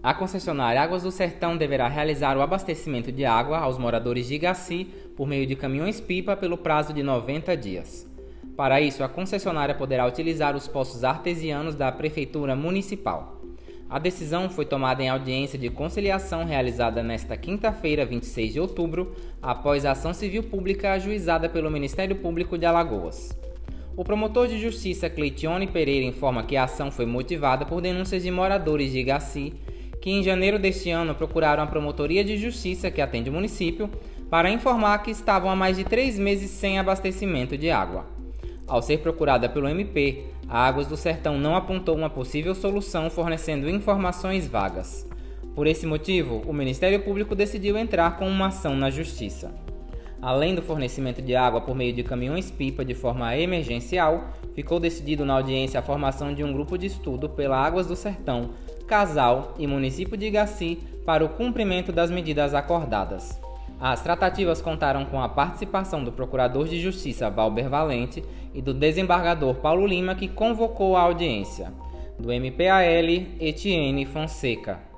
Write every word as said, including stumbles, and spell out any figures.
A concessionária Águas do Sertão deverá realizar o abastecimento de água aos moradores de Igaci por meio de caminhões-pipa pelo prazo de noventa dias. Para isso, a concessionária poderá utilizar os poços artesianos da Prefeitura Municipal. A decisão foi tomada em audiência de conciliação realizada nesta quinta-feira, vinte e seis de outubro, após a ação civil pública ajuizada pelo Ministério Público de Alagoas. O promotor de justiça Cleitione Pereira informa que a ação foi motivada por denúncias de moradores de Igaci que em janeiro deste ano procuraram a Promotoria de Justiça que atende o município para informar que estavam há mais de três meses sem abastecimento de água. Ao ser procurada pelo M P, a Águas do Sertão não apontou uma possível solução fornecendo informações vagas. Por esse motivo, o Ministério Público decidiu entrar com uma ação na Justiça. Além do fornecimento de água por meio de caminhões-pipa de forma emergencial, ficou decidido na audiência a formação de um grupo de estudo pela Águas do Sertão, Casal e município de Igaci para o cumprimento das medidas acordadas. As tratativas contaram com a participação do Procurador de Justiça Valber Valente e do desembargador Paulo Lima, que convocou a audiência, do M P A L Etienne Fonseca.